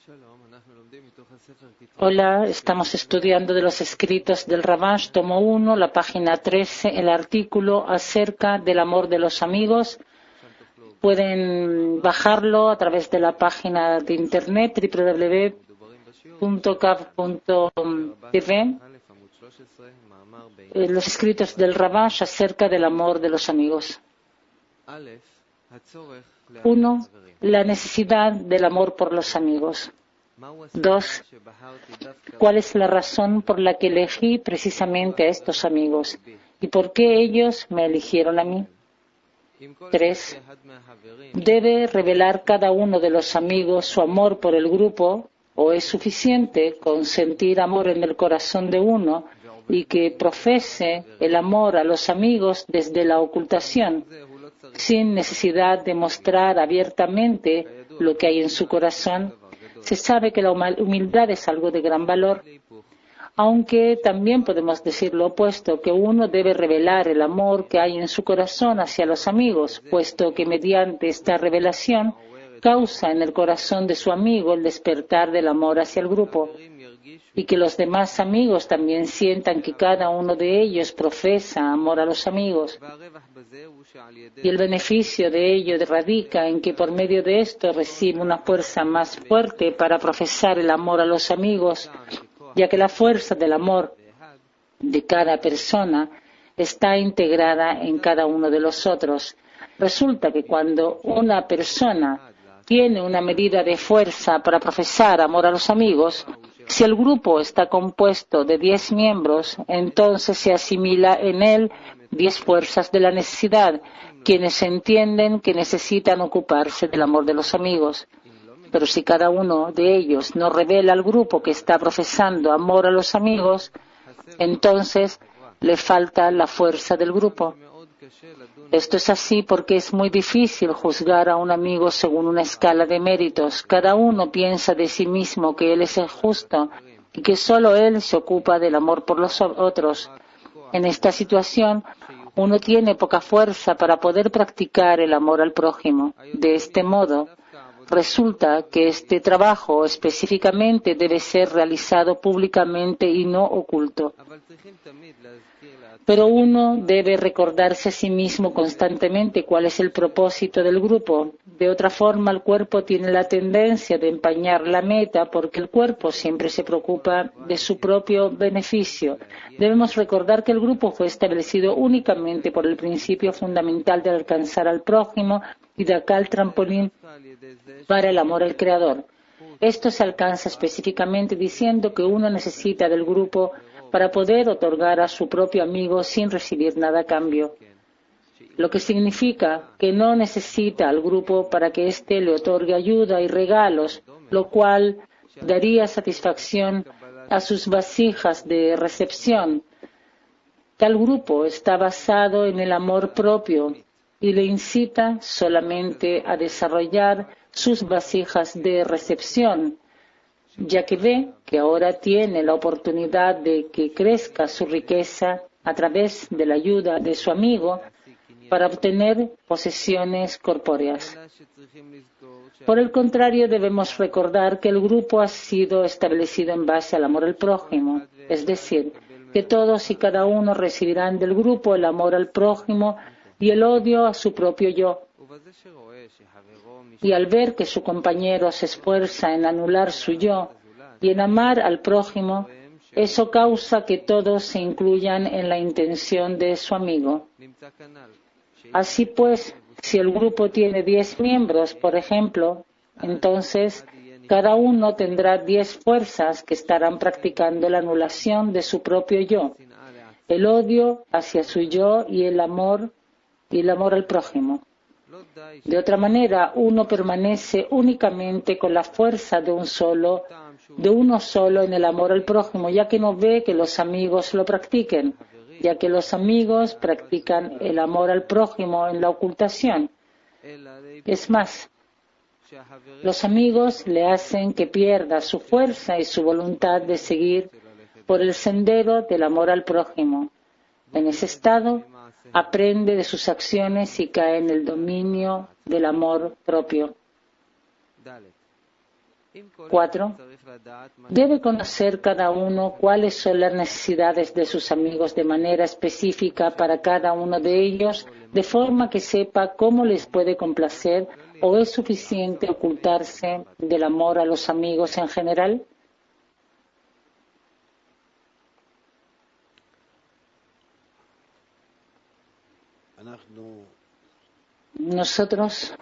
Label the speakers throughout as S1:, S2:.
S1: Hola, estamos estudiando de los escritos del Ravash, tomo 1, la página 13, el artículo acerca del amor de los amigos. Pueden bajarlo a través de la página de internet www.cav.tv. Los escritos del Ravash acerca del amor de los amigos. 1. La necesidad del amor por los amigos. 2. ¿Cuál es la razón por la que elegí precisamente a estos amigos? ¿Y por qué ellos me eligieron a mí? 3. ¿Debe revelar cada uno de los amigos su amor por el grupo o es suficiente con sentir amor en el corazón de uno y que profese el amor a los amigos desde la ocultación, sin necesidad de mostrar abiertamente lo que hay en su corazón? Se sabe que la humildad es algo de gran valor, aunque también podemos decir lo opuesto, que uno debe revelar el amor que hay en su corazón hacia los amigos, puesto que mediante esta revelación causa en el corazón de su amigo el despertar del amor hacia el grupo, y que los demás amigos también sientan que cada uno de ellos profesa amor a los amigos. Y el beneficio de ello radica en que por medio de esto recibe una fuerza más fuerte para profesar el amor a los amigos, ya que la fuerza del amor de cada persona está integrada en cada uno de los otros. Resulta que cuando una persona tiene una medida de fuerza para profesar amor a los amigos, si el grupo está compuesto de 10 miembros, entonces se asimila en él 10 fuerzas de la necesidad, quienes entienden que necesitan ocuparse del amor de los amigos. Pero si cada uno de ellos no revela al grupo que está profesando amor a los amigos, entonces le falta la fuerza del grupo. Esto es así porque es muy difícil juzgar a un amigo según una escala de méritos. Cada uno piensa de sí mismo que él es el justo y que solo él se ocupa del amor por los otros. En esta situación, uno tiene poca fuerza para poder practicar el amor al prójimo. De este modo, resulta que este trabajo específicamente debe ser realizado públicamente y no oculto. Pero uno debe recordarse a sí mismo constantemente cuál es el propósito del grupo. De otra forma, el cuerpo tiene la tendencia de empañar la meta porque el cuerpo siempre se preocupa de su propio beneficio. Debemos recordar que el grupo fue establecido únicamente por el principio fundamental de alcanzar al prójimo y de acá el trampolín para el amor al Creador. Esto se alcanza específicamente diciendo que uno necesita del grupo para poder otorgar a su propio amigo sin recibir nada a cambio, lo que significa que no necesita al grupo para que éste le otorgue ayuda y regalos, lo cual daría satisfacción a sus vasijas de recepción. Tal grupo está basado en el amor propio y le incita solamente a desarrollar sus vasijas de recepción, ya que ve que ahora tiene la oportunidad de que crezca su riqueza a través de la ayuda de su amigo para obtener posesiones corpóreas. Por el contrario, debemos recordar que el grupo ha sido establecido en base al amor al prójimo, es decir, que todos y cada uno recibirán del grupo el amor al prójimo y el odio a su propio yo. Y al ver que su compañero se esfuerza en anular su yo y en amar al prójimo, eso causa que todos se incluyan en la intención de su amigo. Así pues, si el grupo tiene 10 miembros, por ejemplo, entonces cada uno tendrá 10 fuerzas que estarán practicando la anulación de su propio yo, el odio hacia su yo y el amor al prójimo. De otra manera, uno permanece únicamente con la fuerza de uno solo en el amor al prójimo, ya que no ve que los amigos lo practiquen, ya que los amigos practican el amor al prójimo en la ocultación. Es más, los amigos le hacen que pierda su fuerza y su voluntad de seguir por el sendero del amor al prójimo. En ese estado, aprende de sus acciones y cae en el dominio del amor propio. 4. Debe conocer cada uno cuáles son las necesidades de sus amigos de manera específica para cada uno de ellos, de forma que sepa cómo les puede complacer, o es suficiente ocultarse del amor a los amigos en general. Nosotros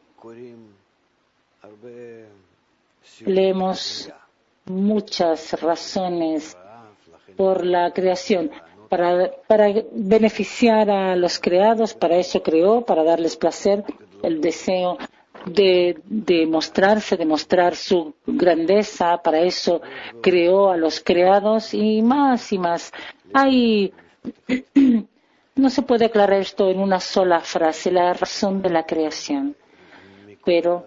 S1: leemos muchas razones por la creación, para beneficiar a los creados, para eso creó, para darles placer, el deseo de mostrarse, de mostrar su grandeza, para eso creó a los creados y más y más. No se puede aclarar esto en una sola frase, la razón de la creación, pero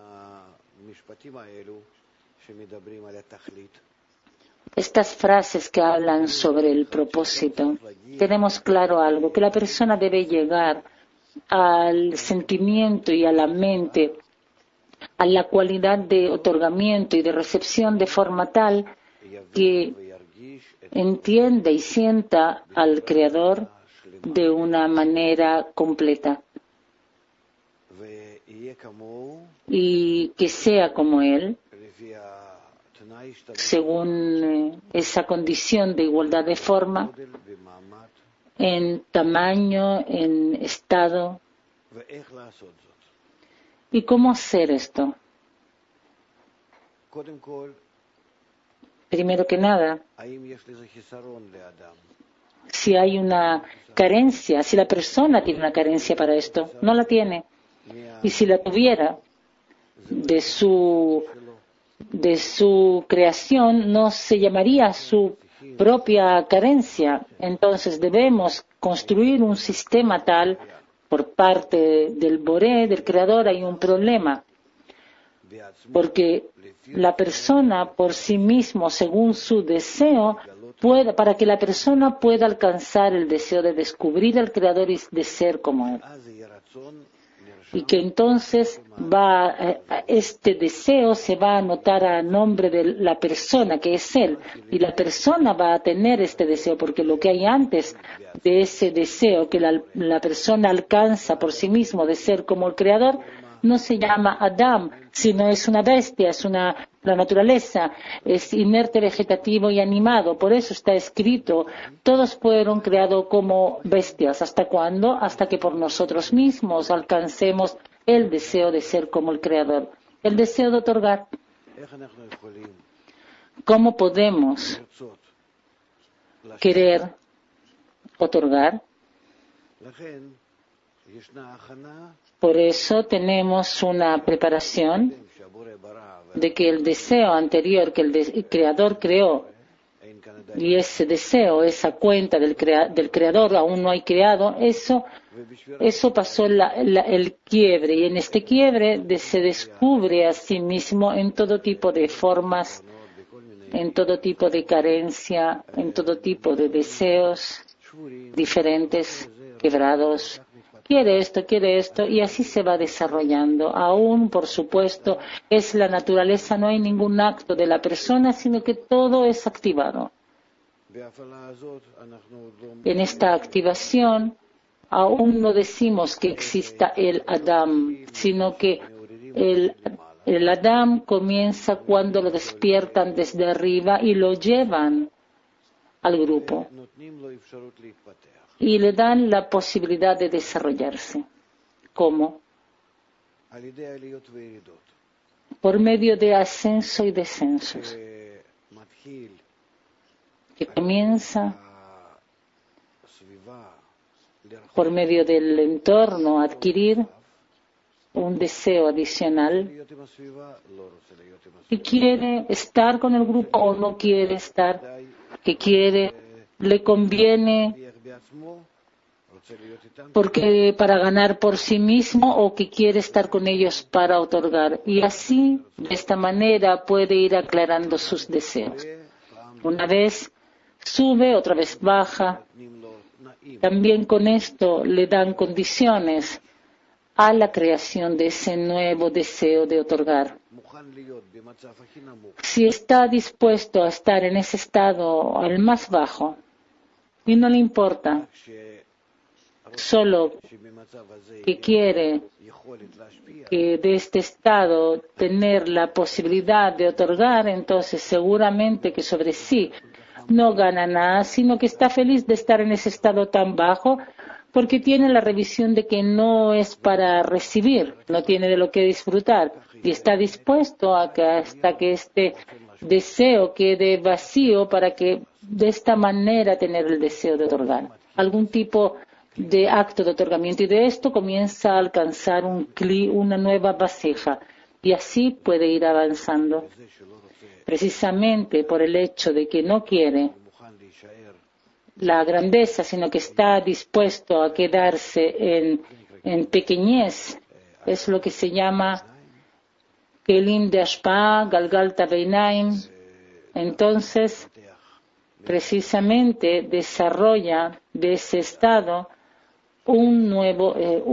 S1: estas frases que hablan sobre el propósito, tenemos claro algo, que la persona debe llegar al sentimiento y a la mente, a la cualidad de otorgamiento y de recepción de forma tal que entienda y sienta al Creador de una manera completa y que sea como Él, según esa condición de igualdad de forma, en tamaño, en estado. ¿Y cómo hacer esto? Primero que nada, si hay una carencia, si la persona tiene una carencia para esto, no la tiene. Y si la tuviera, de su creación no se llamaría su propia carencia. Entonces debemos construir un sistema tal, por parte del Boré, del Creador, hay un problema. Porque la persona por sí mismo, según su deseo, para que la persona pueda alcanzar el deseo de descubrir al Creador y de ser como Él. Y que entonces este deseo se va a anotar a nombre de la persona, que es Él. Y la persona va a tener este deseo, porque lo que hay antes de ese deseo que la persona alcanza por sí mismo de ser como el Creador, no se llama Adam, sino es una bestia, la naturaleza, es inerte, vegetativo y animado. Por eso está escrito, todos fueron creados como bestias. ¿Hasta cuándo? Hasta que por nosotros mismos alcancemos el deseo de ser como el Creador, el deseo de otorgar. ¿Cómo podemos querer otorgar? Por eso tenemos una preparación de que el deseo anterior que el Creador creó, y ese deseo, esa cuenta del Creador aún no hay creado, eso pasó el quiebre, y en este quiebre se descubre a sí mismo en todo tipo de formas, en todo tipo de carencia, en todo tipo de deseos diferentes, quebrados. Quiere esto, y así se va desarrollando. Aún, por supuesto, es la naturaleza, no hay ningún acto de la persona, sino que todo es activado. En esta activación, aún no decimos que exista el Adam, sino que el Adam comienza cuando lo despiertan desde arriba y lo llevan al grupo. Y le dan la posibilidad de desarrollarse. ¿Cómo? Por medio de ascenso y descensos. Que comienza por medio del entorno a adquirir un deseo adicional. Que quiere estar con el grupo o no quiere estar. Que le conviene porque para ganar por sí mismo o que quiere estar con ellos para otorgar. Y así, de esta manera, puede ir aclarando sus deseos. Una vez sube, otra vez baja. También con esto le dan condiciones a la creación de ese nuevo deseo de otorgar. Si está dispuesto a estar en ese estado al más bajo y no le importa, solo que quiere que de este estado tener la posibilidad de otorgar, entonces seguramente que sobre sí no gana nada, sino que está feliz de estar en ese estado tan bajo porque tiene la revisión de que no es para recibir, no tiene de lo que disfrutar y está dispuesto a que hasta que este deseo quede vacío para que de esta manera tener el deseo de otorgar. Algún tipo de acto de otorgamiento y de esto comienza a alcanzar una nueva vasija y así puede ir avanzando. Precisamente por el hecho de que no quiere la grandeza, sino que está dispuesto a quedarse en pequeñez, es lo que se llama Kelim de Ashpa, Galgalta Beinaim. Entonces, precisamente desarrolla de ese estado un nuevo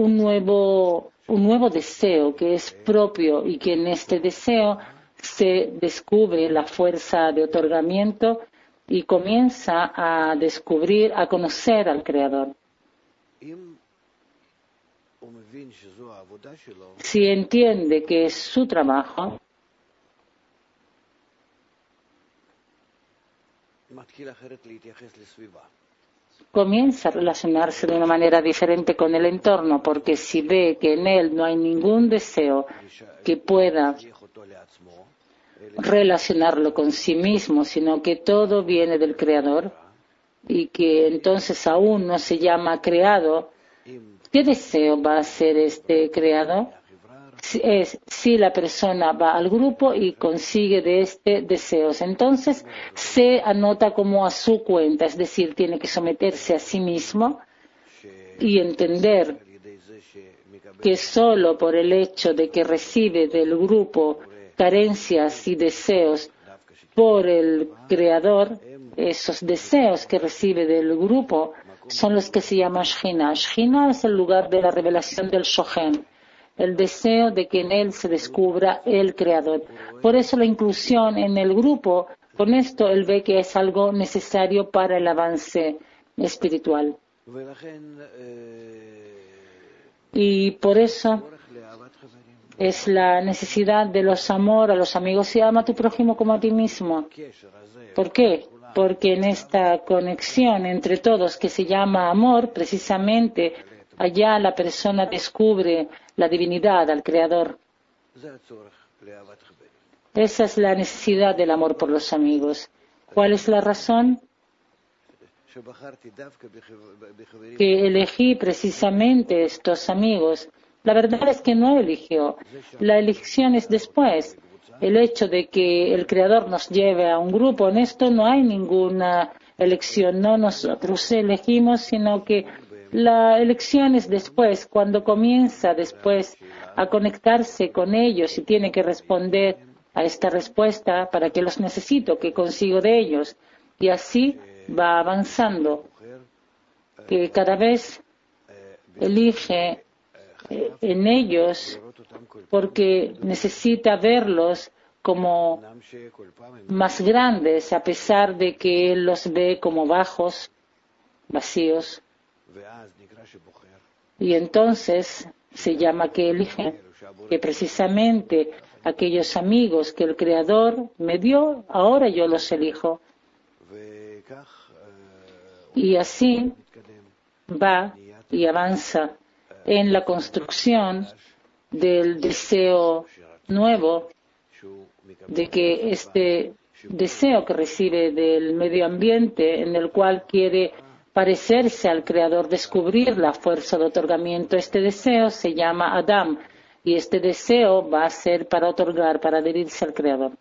S1: deseo que es propio y que en este deseo se descubre la fuerza de otorgamiento y comienza a descubrir, a conocer al Creador. Si entiende que es su trabajo, comienza a relacionarse de una manera diferente con el entorno, porque si ve que en él no hay ningún deseo que pueda relacionarlo con sí mismo, sino que todo viene del Creador y que entonces aún no se llama creado, ¿qué deseo va a ser este creado? Si la persona va al grupo y consigue de este deseos, entonces se anota como a su cuenta, es decir, tiene que someterse a sí mismo y entender que solo por el hecho de que recibe del grupo carencias y deseos por el Creador, esos deseos que recibe del grupo son los que se llama Shechina. Shechina es el lugar de la revelación del Shochen, el deseo de que en él se descubra el Creador. Por eso la inclusión en el grupo, con esto él ve que es algo necesario para el avance espiritual. Y por eso es la necesidad de los amor a los amigos y ama a tu prójimo como a ti mismo. ¿Por qué? Porque en esta conexión entre todos que se llama amor, precisamente allá la persona descubre la divinidad al Creador. Esa es la necesidad del amor por los amigos. ¿Cuál es la razón? Que elegí precisamente estos amigos. La verdad es que no eligió. La elección es después. El hecho de que el Creador nos lleve a un grupo, en esto no hay ninguna elección. No nosotros elegimos, sino que la elección es después, cuando comienza después a conectarse con ellos y tiene que responder a esta respuesta para que los necesito, que consigo de ellos. Y así va avanzando, que cada vez elige en ellos porque necesita verlos como más grandes, a pesar de que él los ve como bajos, vacíos. Y entonces se llama que elige, que precisamente aquellos amigos que el Creador me dio, ahora yo los elijo. Y así va y avanza en la construcción del deseo nuevo, de que este deseo que recibe del medio ambiente, en el cual quiere parecerse al Creador, descubrir la fuerza de otorgamiento, este deseo se llama Adam, y este deseo va a ser para otorgar, para adherirse al Creador.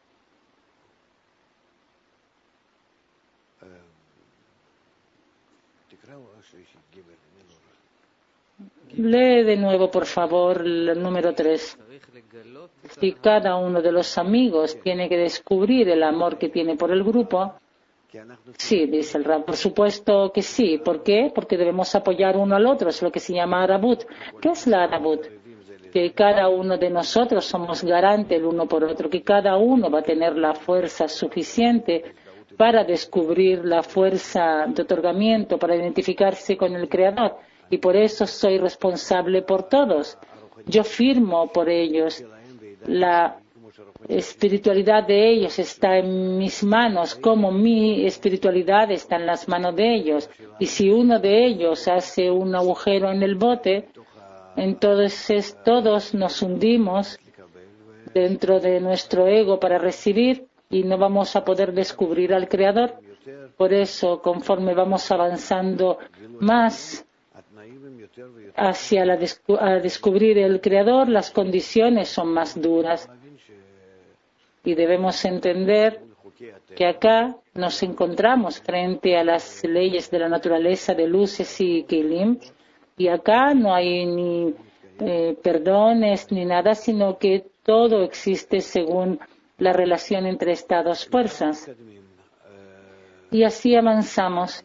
S1: Lee de nuevo, por favor, el número 3. Si cada uno de los amigos tiene que descubrir el amor que tiene por el grupo, sí, dice el Rab, por supuesto que sí. ¿Por qué? Porque debemos apoyar uno al otro, es lo que se llama Arabut. ¿Qué es la Arabut? que cada uno de nosotros somos garante el uno por otro, que cada uno va a tener la fuerza suficiente para descubrir la fuerza de otorgamiento, para identificarse con el Creador. Y por eso soy responsable por todos. Yo firmo por ellos. La espiritualidad de ellos está en mis manos, como mi espiritualidad está en las manos de ellos. Y si uno de ellos hace un agujero en el bote, entonces todos nos hundimos dentro de nuestro ego para recibir y no vamos a poder descubrir al Creador. Por eso, conforme vamos avanzando más hacia a descubrir el Creador, las condiciones son más duras. Y debemos entender que acá nos encontramos frente a las leyes de la naturaleza de luces y Kelim, y acá no hay ni perdones ni nada, sino que todo existe según la relación entre estas dos fuerzas. Y así avanzamos.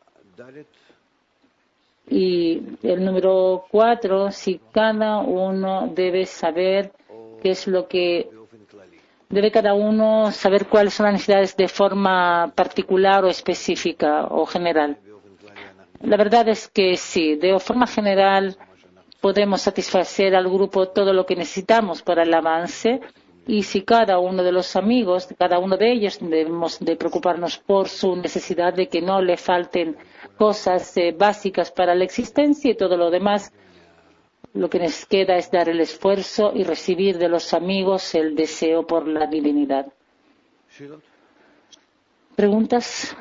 S1: Y el número 4, si cada uno debe saber qué es lo que debe cada uno saber cuáles son las necesidades de forma particular o específica o general. La verdad es que sí, de forma general podemos satisfacer al grupo todo lo que necesitamos para el avance, y si cada uno de los amigos, cada uno de ellos, debemos de preocuparnos por su necesidad de que no le falten cosas básicas para la existencia, y todo lo demás, lo que nos queda es dar el esfuerzo y recibir de los amigos el deseo por la divinidad. ¿Preguntas?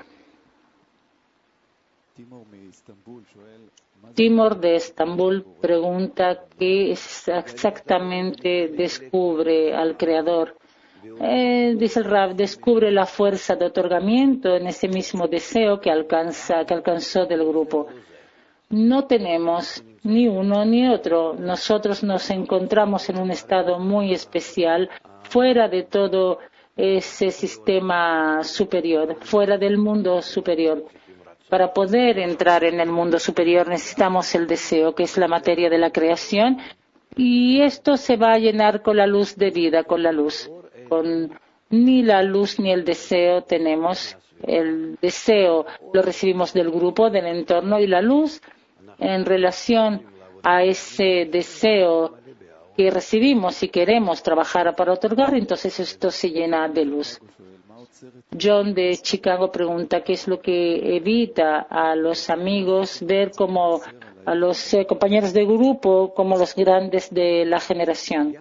S1: Timor de Estambul pregunta qué exactamente descubre al Creador. Dice el Rav, descubre la fuerza de otorgamiento en ese mismo deseo que alcanzó del grupo. No tenemos ni uno ni otro. Nosotros nos encontramos en un estado muy especial, fuera de todo ese sistema superior, fuera del mundo superior. Para poder entrar en el mundo superior necesitamos el deseo, que es la materia de la creación, y esto se va a llenar con la luz de vida, con la luz. Ni la luz ni el deseo tenemos. El deseo lo recibimos del grupo, del entorno, y la luz en relación a ese deseo que recibimos y queremos trabajar para otorgar, entonces esto se llena de luz. John de Chicago pregunta qué es lo que evita a los amigos ver como a los compañeros de grupo como los grandes de la generación.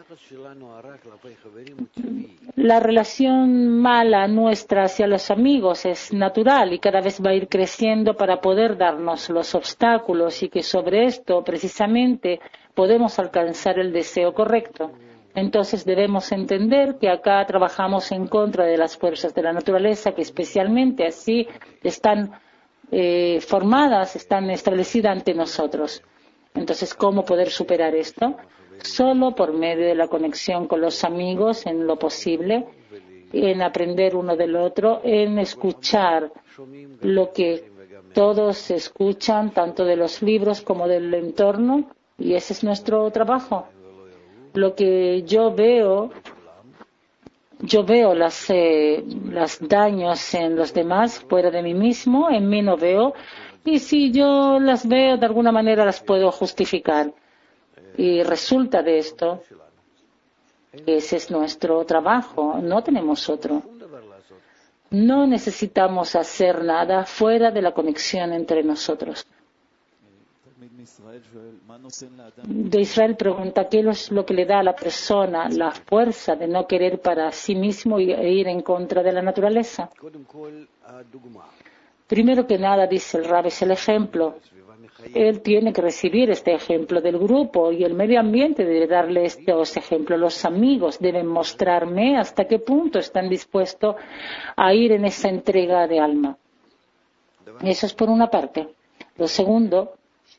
S1: La relación mala nuestra hacia los amigos es natural y cada vez va a ir creciendo para poder darnos los obstáculos, y que sobre esto precisamente podemos alcanzar el deseo correcto. Entonces debemos entender que acá trabajamos en contra de las fuerzas de la naturaleza, que especialmente así están formadas, están establecidas ante nosotros. Entonces, ¿cómo poder superar esto? Solo por medio de la conexión con los amigos en lo posible, en aprender uno del otro, en escuchar lo que todos escuchan, tanto de los libros como del entorno, y ese es nuestro trabajo. Lo que yo veo los daños en los demás fuera de mí mismo, en mí no veo, y si yo las veo de alguna manera las puedo justificar. Y resulta de esto que ese es nuestro trabajo, no tenemos otro. No necesitamos hacer nada fuera de la conexión entre nosotros. De Israel pregunta qué es lo que le da a la persona la fuerza de no querer para sí mismo e ir en contra de la naturaleza. Primero que nada, dice el Rab, es el ejemplo. Él tiene que recibir este ejemplo del grupo, y el medio ambiente debe darle estos ejemplos. Los amigos deben mostrarme hasta qué punto están dispuestos a ir en esa entrega de alma. Eso es por una parte. Lo segundo,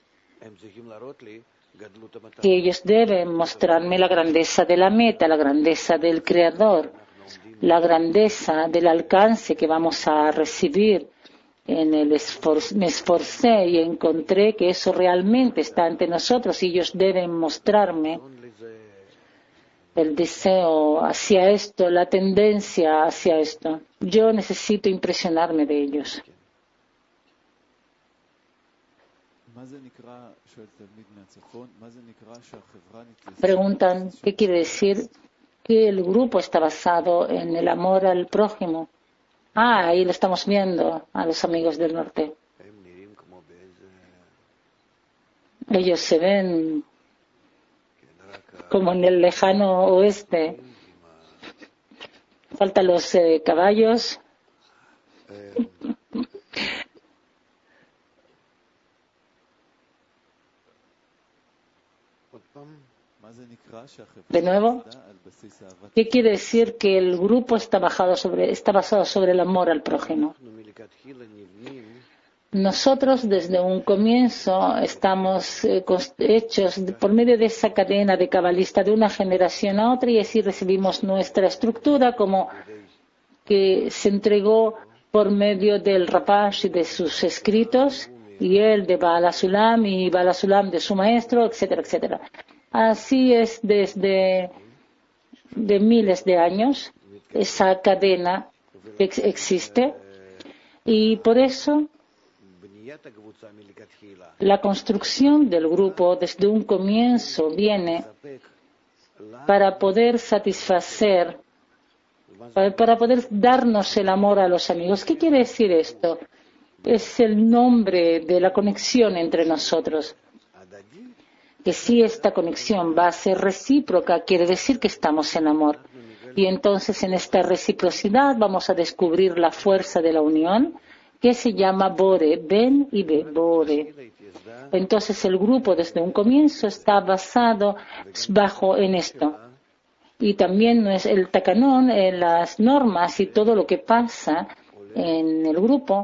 S1: que ellos deben mostrarme la grandeza de la meta, la grandeza del Creador, la grandeza del alcance que vamos a recibir. Me esforcé y encontré que eso realmente está ante nosotros, y ellos deben mostrarme el deseo hacia esto, la tendencia hacia esto. Yo necesito impresionarme de ellos. Preguntan, ¿qué quiere decir que el grupo está basado en el amor al prójimo? Ahí lo estamos viendo a los amigos del norte. Ellos se ven como en el lejano oeste. Faltan los caballos. De nuevo, ¿qué quiere decir que el grupo está basado sobre el amor al prójimo? Nosotros desde un comienzo estamos hechos por medio de esa cadena de cabalista de una generación a otra, y así recibimos nuestra estructura como que se entregó por medio del Rapash y de sus escritos, y él de Baal HaSulam y Baal HaSulam de su maestro, etcétera, etcétera. Así es desde de miles de años esa cadena que existe, y por eso la construcción del grupo desde un comienzo viene para poder satisfacer, para poder darnos el amor a los amigos. ¿Qué quiere decir esto? Es el nombre de la conexión entre nosotros. Que si esta conexión va a ser recíproca, quiere decir que estamos en amor. Y entonces en esta reciprocidad vamos a descubrir la fuerza de la unión, que se llama Bore, Ben y Be, Bore. Entonces el grupo desde un comienzo está basado en esto. Y también no es el takanón, las normas y todo lo que pasa en el grupo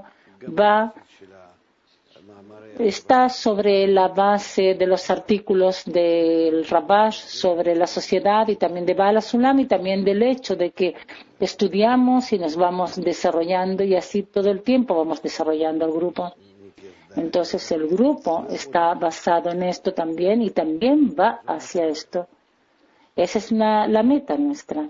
S1: está sobre la base de los artículos del Rabash sobre la sociedad y también de Baal HaSulam, y también del hecho de que estudiamos y nos vamos desarrollando, y así todo el tiempo vamos desarrollando el grupo. Entonces el grupo está basado en esto también, y también va hacia esto. Esa es la meta nuestra.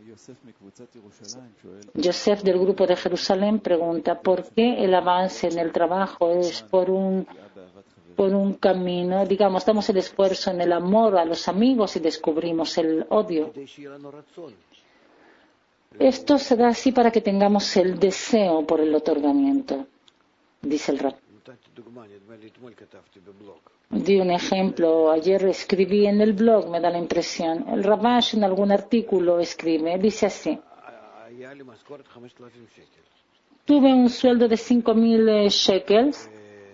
S1: Yosef del grupo de Jerusalén pregunta, ¿por qué el avance en el trabajo es por un camino? Digamos, damos el esfuerzo en el amor a los amigos y descubrimos el odio. Esto se da así para que tengamos el deseo por el otorgamiento, dice el Rab. Di un ejemplo, ayer escribí en el blog, me da la impresión. El Rabash en algún artículo escribe, dice así: tuve un sueldo de 5,000 shekels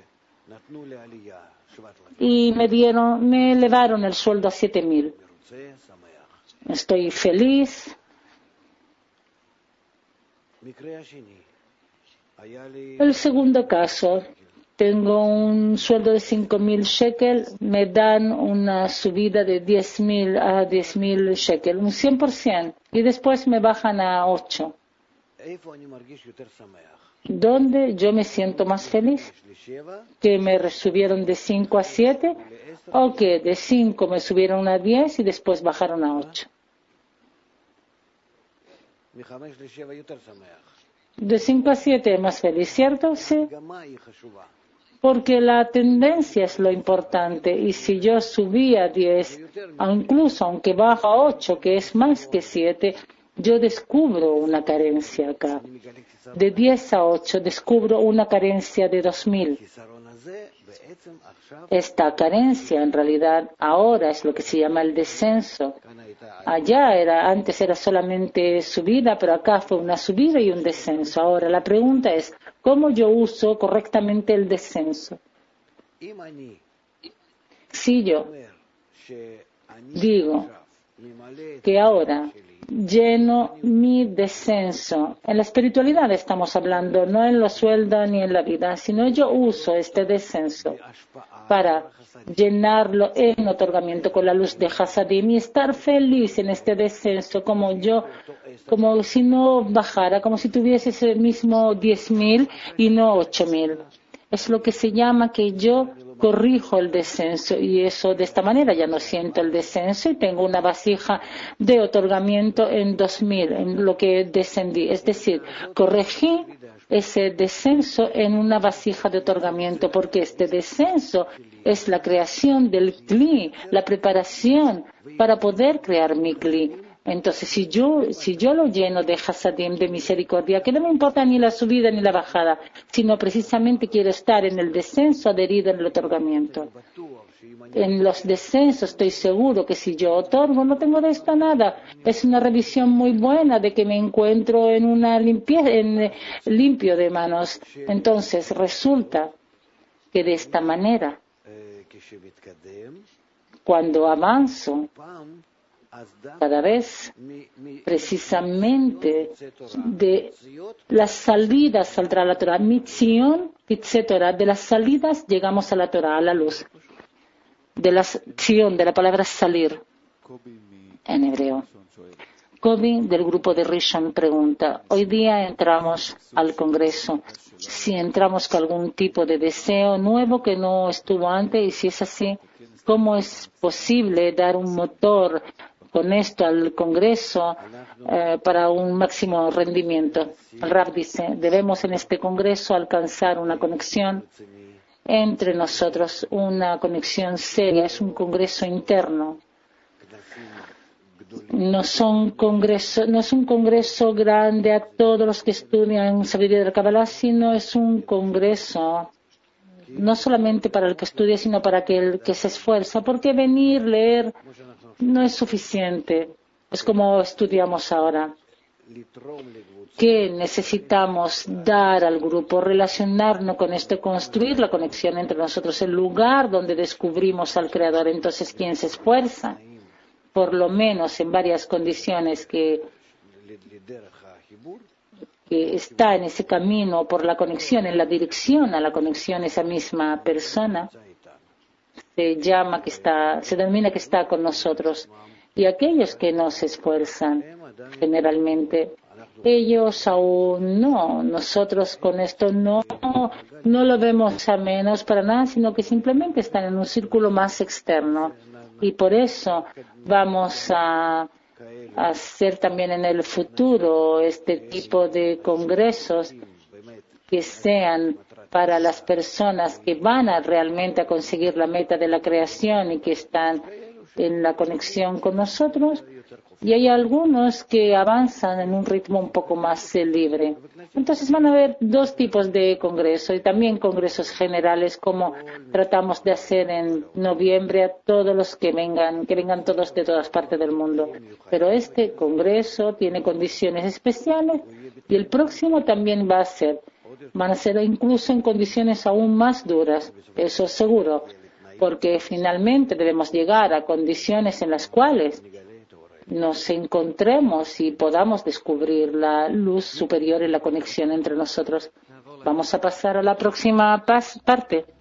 S1: y me elevaron el sueldo a 7,000. Estoy feliz. El segundo caso, tengo un sueldo de 5,000 shekel, me dan una subida de 10,000 a 10,000 shekel, un 100%, y después me bajan a 8. ¿Dónde yo me siento más feliz? ¿Que me subieron de 5 a 7? ¿O que de 5 me subieron a 10 y después bajaron a 8? De 5 a 7 es más feliz, ¿cierto? Sí. Porque la tendencia es lo importante, y si yo subí a 10, incluso aunque baja a 8, que es más que 7, yo descubro una carencia acá. De 10 a 8 descubro una carencia de 2,000. Esta carencia en realidad ahora es lo que se llama el descenso. Antes era solamente subida, pero acá fue una subida y un descenso. Ahora la pregunta es, ¿cómo yo uso correctamente el descenso? Si yo digo que ahora lleno mi descenso, en la espiritualidad estamos hablando, no en los sueldos ni en la vida, sino yo uso este descenso para llenarlo en otorgamiento con la luz de Hasadim y estar feliz en este descenso, como si no bajara, como si tuviese ese mismo 10,000 y no 8,000. es lo que se llama que yo corrijo el descenso, y eso de esta manera ya no siento el descenso y tengo una vasija de otorgamiento en 2000, en lo que descendí. Es decir, corregí ese descenso en una vasija de otorgamiento, porque este descenso es la creación del Kli, la preparación para poder crear mi Kli. Entonces, si yo lo lleno de Hasadim, de misericordia, que no me importa ni la subida ni la bajada, sino precisamente quiero estar en el descenso adherido en el otorgamiento. En los descensos estoy seguro que si yo otorgo no tengo de esto nada. Es una revisión muy buena de que me encuentro en una limpio de manos. Entonces, resulta que de esta manera, cuando avanzo, cada vez, precisamente, de las salidas saldrá la Torah. Mitzion, Torah. De las salidas llegamos a la Torah, a la luz. De la Tzion, de la palabra salir, en hebreo. Kobi, del grupo de Rishon, pregunta, hoy día entramos al Congreso. Si entramos con algún tipo de deseo nuevo que no estuvo antes, y si es así, ¿cómo es posible dar un motor con esto al Congreso para un máximo rendimiento? El Rab dice, debemos en este Congreso alcanzar una conexión entre nosotros, una conexión seria. Es un Congreso interno. No es un congreso grande a todos los que estudian sabiduría de la Kabbalah, sino es un congreso no solamente para el que estudia, sino para el que se esfuerza, porque venir, leer, no es suficiente. Es como estudiamos ahora. ¿Qué necesitamos dar al grupo? Relacionarnos con esto, construir la conexión entre nosotros, el lugar donde descubrimos al Creador. Entonces, quien se esfuerza, por lo menos en varias condiciones, que está en ese camino por la conexión, en la dirección a la conexión, esa misma persona se denomina que está con nosotros. Y aquellos que no se esfuerzan, generalmente, ellos aún no. Nosotros con esto no lo vemos a menos para nada, sino que simplemente están en un círculo más externo. Y por eso vamos a hacer también en el futuro este tipo de congresos que sean para las personas que van realmente a conseguir la meta de la creación y que están en la conexión con nosotros, y hay algunos que avanzan en un ritmo un poco más libre. Entonces van a haber dos tipos de congresos y también congresos generales, como tratamos de hacer en noviembre a todos los que vengan todos de todas partes del mundo. Pero este congreso tiene condiciones especiales y el próximo también van a ser incluso en condiciones aún más duras, eso es seguro, porque finalmente debemos llegar a condiciones en las cuales nos encontremos y podamos descubrir la luz superior y la conexión entre nosotros. Vamos a pasar a la próxima parte.